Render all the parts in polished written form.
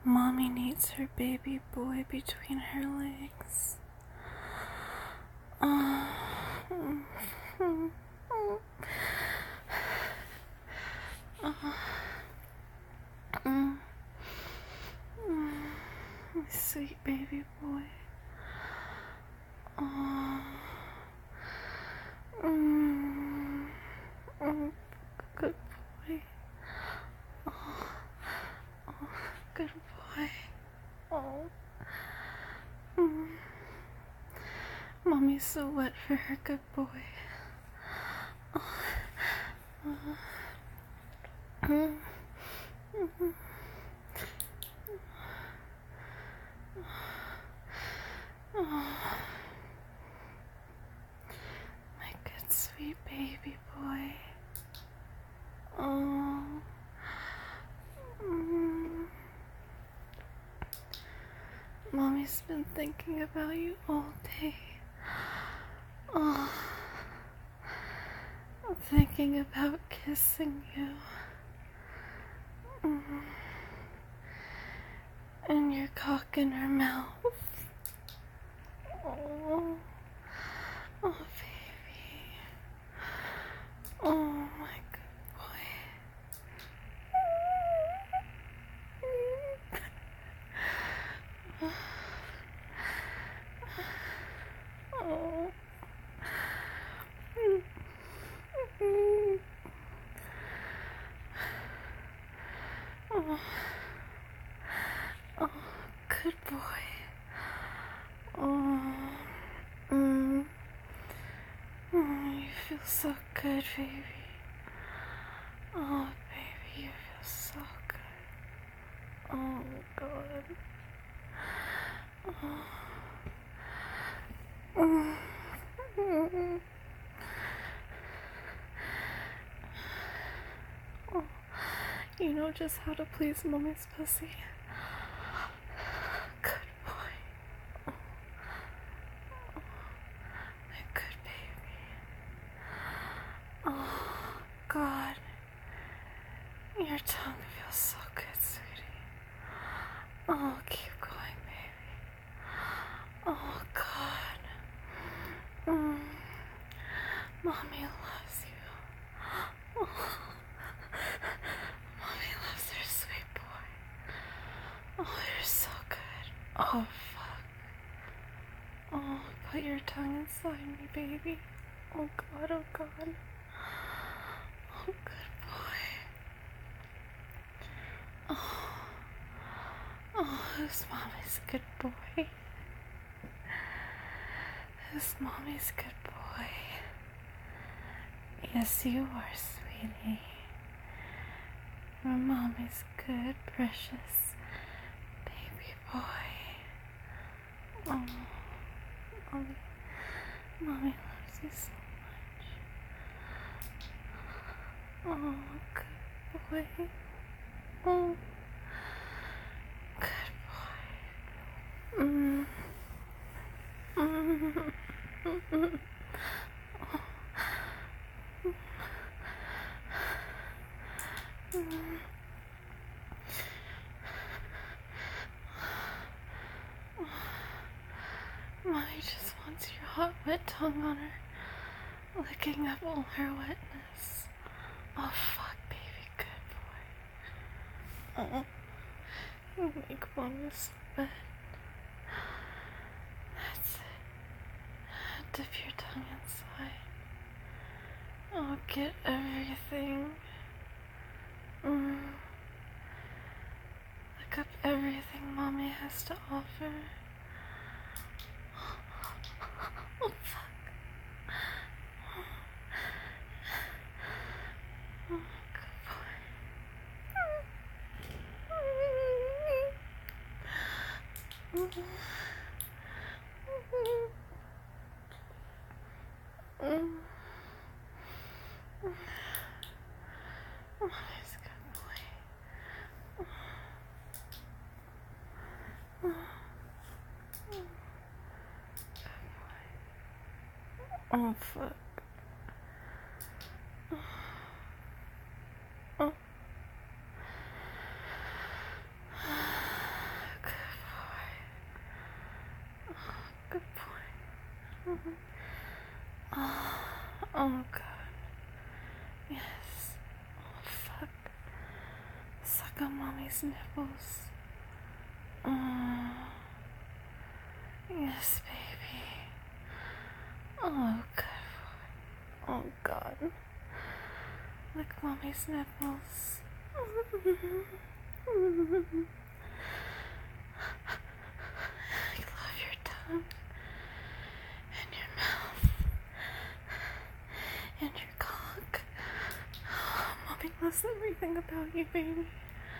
Mommy needs her baby boy between her legs. Sweet baby boy. Good boy. Good boy. Mommy's so wet for her good boy. My good sweet baby boy. Mommy's been thinking about you all day. Thinking about kissing you. And your cock in her mouth. Oh, baby. Oh, my good boy. Oh, good boy. You feel so good, baby. Oh, baby, you feel so good. Oh, God. You know just how to please mommy's pussy. Good boy. My good baby. Oh, God. Your tongue feels so good, sweetie. Oh, keep going, baby. Oh, God. Mommy loves you. Oh. Mommy loves her sweet boy. Oh, you're so good. Oh, fuck. Oh, put your tongue inside me, baby. Oh, God, oh, God. Oh, good boy. Oh, who's mommy's good boy? Who's mommy's good boy? Yes, you are, sweetie. You're mommy's good, precious baby boy. Oh, mommy loves you so much. Oh, good boy. Oh, good boy. Mommy just wants your hot, wet tongue on her, licking up all her wetness. Oh, fuck, baby, good boy. Oh, you make mommy sweat. That's it. Dip your tongue inside. Oh, get everything. Lick up everything mommy has to offer. Oh, fuck. Oh, good boy. Mommy's good boy. Oh, fuck. Oh. Oh god. Yes. Oh fuck. Suck on mommy's nipples. Oh. Yes, baby. Oh good boy. Oh god. Lick mommy's nipples. I love your tongue. And your mouth. And your cock. Oh, mommy loves everything about you, baby.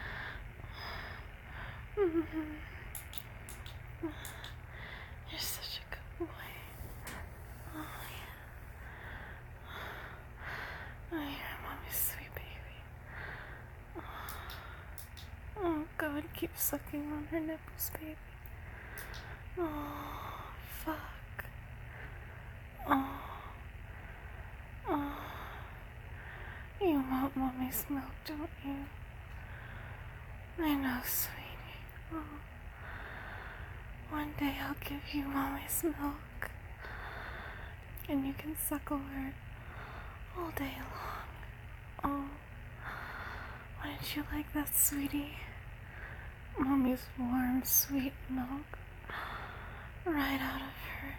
You're such a good boy. Oh, yeah. Oh, you're mommy's sweet baby. Oh, God, keep sucking on her nipples, baby. Oh, fuck. Oh. Oh. You want mommy's milk, don't you? I know, sweetie. Oh. One day I'll give you mommy's milk. And you can suckle her all day long. Oh. Wouldn't you like that, sweetie? Mommy's warm, sweet milk. Right out of her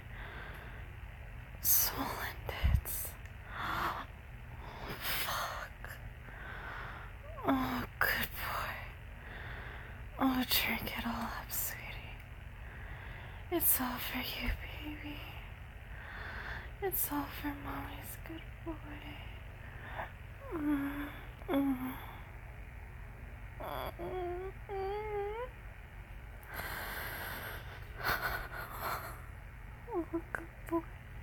swollen tits. Oh, fuck. Oh, good boy. Oh, drink it all up, sweetie. It's all for you, baby. It's all for mommy's good boy. Oh, good boy.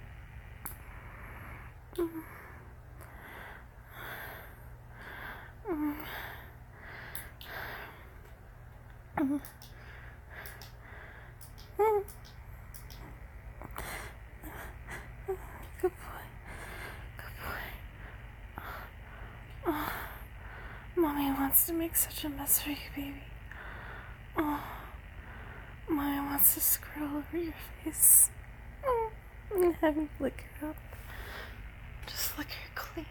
Good boy. Good boy. Oh, mommy wants to make such a mess for you, baby. Oh, mommy wants to scroll over your face. Oh, and have you lick her up. Just lick her clean.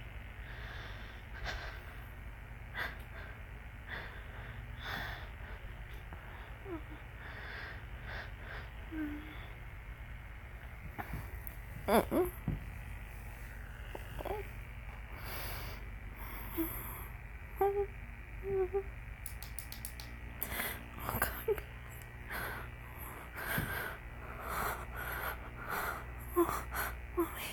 Oh, God. Oh, mommy.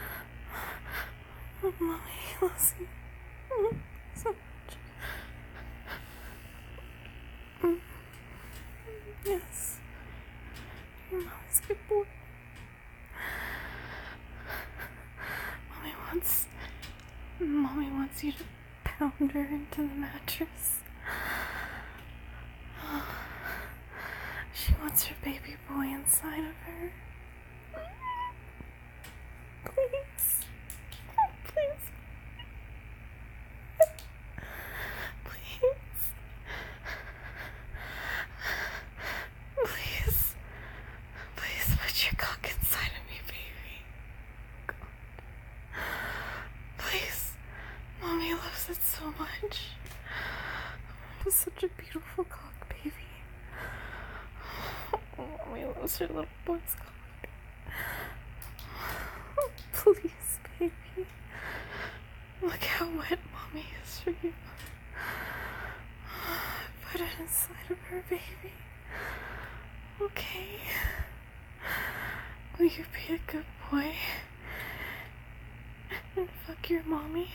Mommy loves you so much. Yes. You're mommy's good boy. Mommy wants you to pound her into the mattress. She wants her baby boy inside of her. Please. Please. Please. Please. Please put your cock inside of me, baby. God. Please. Mommy loves it so much. It's such a beautiful cock, baby. Mommy loves her little boy's cock. Please, baby. Look how wet mommy is for you. Put it inside of her, baby. Okay. Will you be a good boy and fuck your mommy?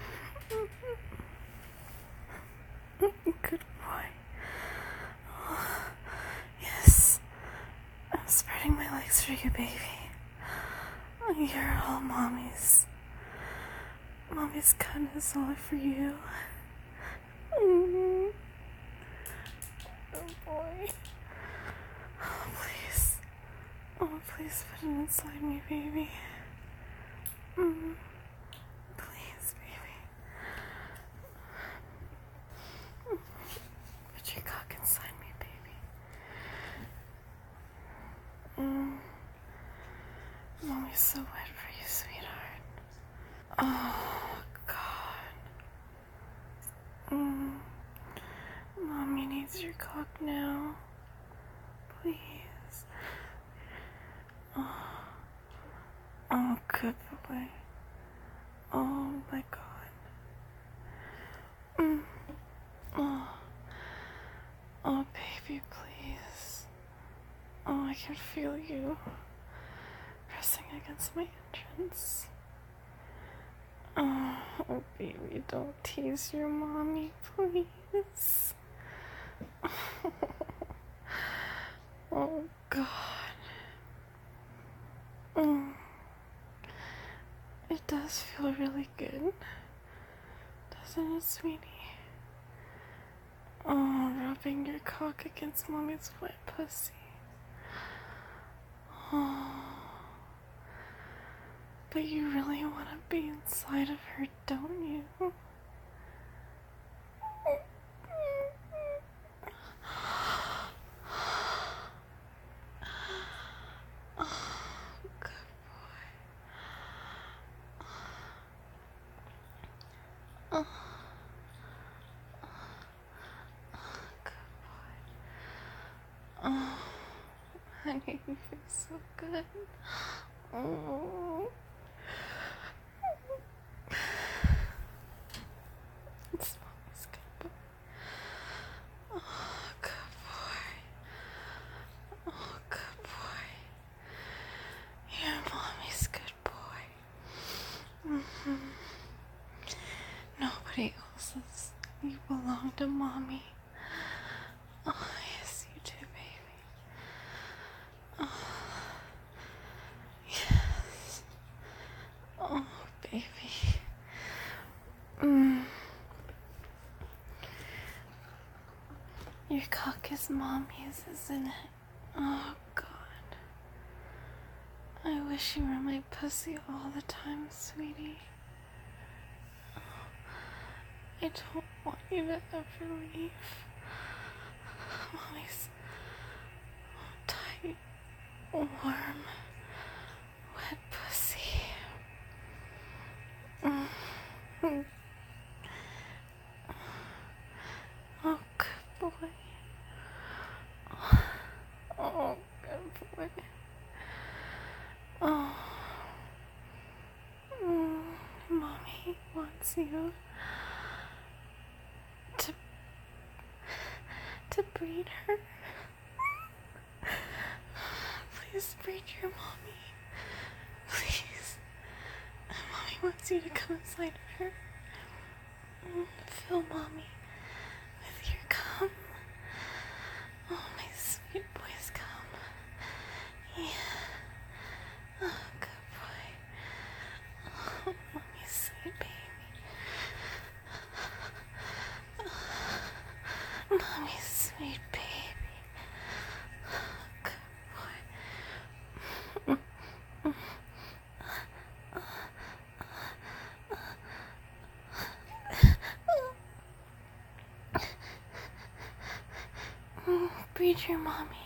Good boy. Oh, yes. I'm spreading my legs for you, baby. You're all mommy's. Mommy's gun is all for you. Good boy. Oh, please. Oh, please put it inside me, baby. Please, baby. Put your cock inside me, baby. Mommy Mommy's so wet for you, sweetheart. Oh, God. Mommy needs your cock now. Please. Oh, good boy. Oh, my God. Oh, baby, please. Oh, I can feel you pressing against my entrance. Oh, baby, don't tease your mommy, please. Oh, God. It does feel really good, doesn't it, sweetie? Oh, rubbing your cock against mommy's wet pussy. Oh, but you really want to be inside of her, don't you? Oh, honey, you feel so good. Oh. It's mommy's good boy. Oh, good boy. Oh, good boy. You're mommy's good boy. Nobody else's. You belong to mommy. Oh, yes, you do, baby. Oh, yes. Oh, baby. Your cock is mommy's, isn't it? Oh, God. I wish you were my pussy all the time, sweetie. I don't want you to ever leave. Mommy's tight, warm, wet pussy. Oh, good boy. Oh, good boy. Oh, mommy wants you to breed her. Please breed your mommy. Please. Mommy wants you to come inside of her. Fill mommy with your cum. Oh, my sweet boy's cum. Yeah. Oh, good boy. Oh, mommy's sweet baby. Mommy's sweet baby. Good boy. Breed your mommy.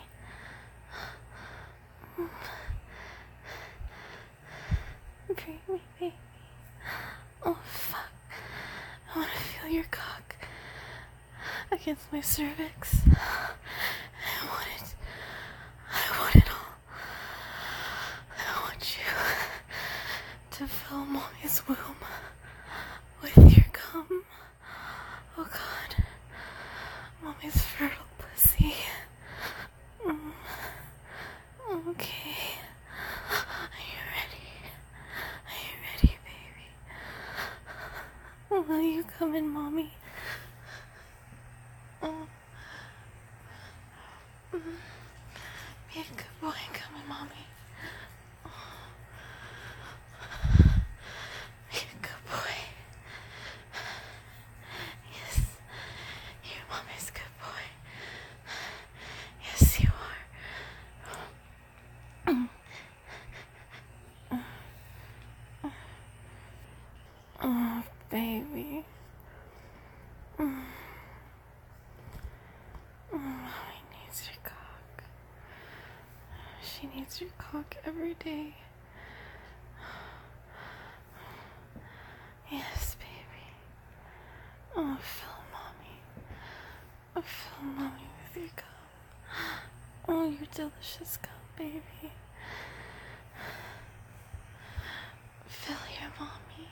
Breed me, baby. Oh, fuck. I want to feel your cock against my cervix. I want it all. I want you to fill mommy's womb with your cum. Oh, God. Mommy's fertile pussy. Okay. Are you ready? Are you ready, baby? Will you come in, mommy? Be a good boy and come in, mommy. Be a good boy. Yes, you're mommy's good boy. Yes, you are. Oh, baby. Mommy needs your cock. She needs your cock every day. Oh, mommy, with your gum. Oh, your delicious gum, baby. Fill your mommy.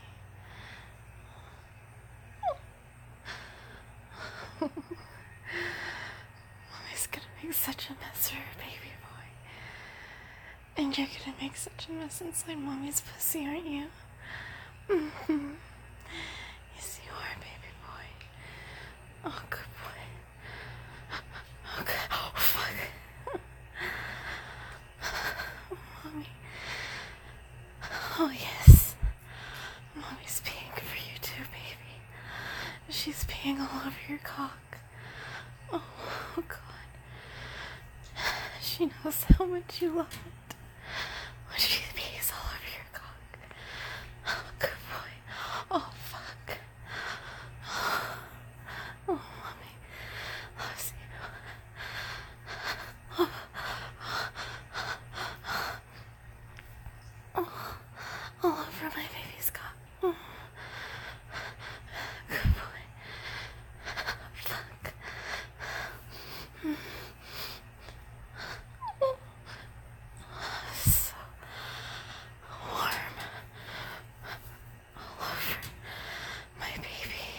Mommy's gonna make such a mess for her baby boy. And you're gonna make such a mess inside mommy's pussy, aren't you? Mm-hmm. Yes, you are, baby boy. Oh, good boy. Oh, good. Oh, fuck. Mommy. Oh, yes. Mommy's peeing for you too, baby. She's peeing all over your cock. Oh, God. She knows how much you love it when she pees all over your cock. Oh, good boy. Oh, fuck. Oh, mommy loves you. Oh, oh, all over my baby's cock. Oh, good boy. Fuck. So warm all over my baby.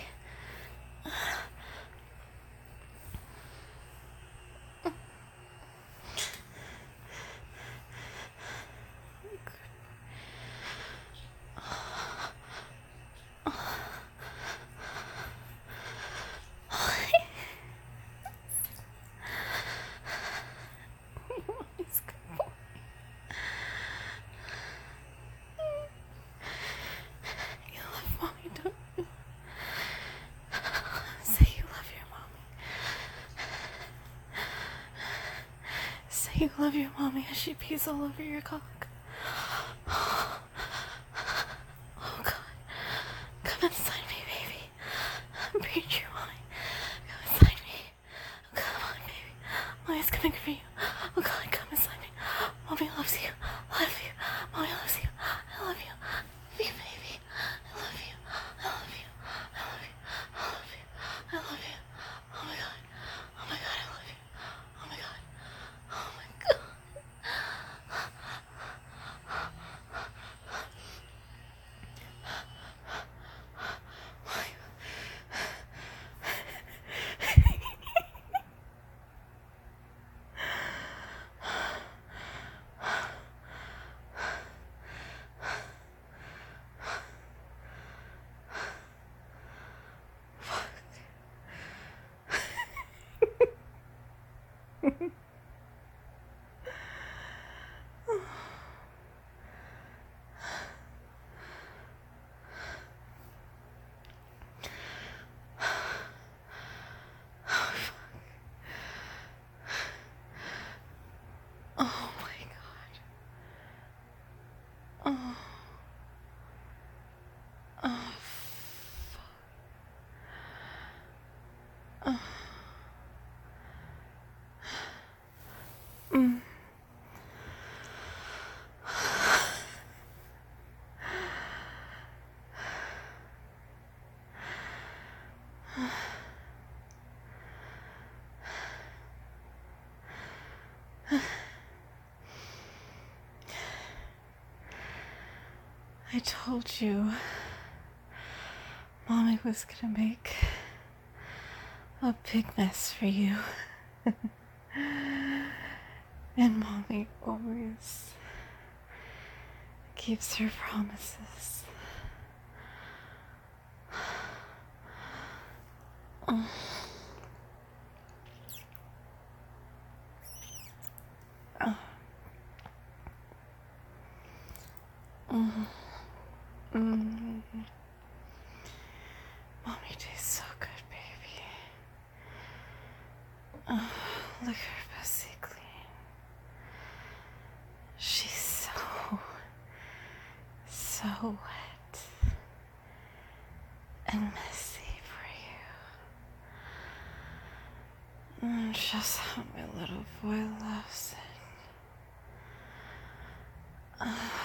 Mommy's good boy. You love mommy, don't you? Say you love your mommy. Say you love your mommy as she pees all over your cock. Oh, God. Come inside me, baby. Breathe your mommy. Come inside me. Oh, come on, baby. Mommy's coming for you. Oh, God, come inside me. Mommy loves you. I love you. Mommy loves you. I love you. I love you, baby. I love you. I love you. I love you. I love you. I love you. Oh, my God. Oh, my God, I love you. Oh, my God. Oh, my God. Oh, my God. Oh. Oh, fuck. Oh. Mm. I told you Mommy was gonna make a big mess for you. And Mommy always keeps her promises. Oh. Oh. Oh. Mm. Mommy tastes so good, baby. Oh, look at her pussy clean. She's so wet and messy for you. Just how my little boy loves it.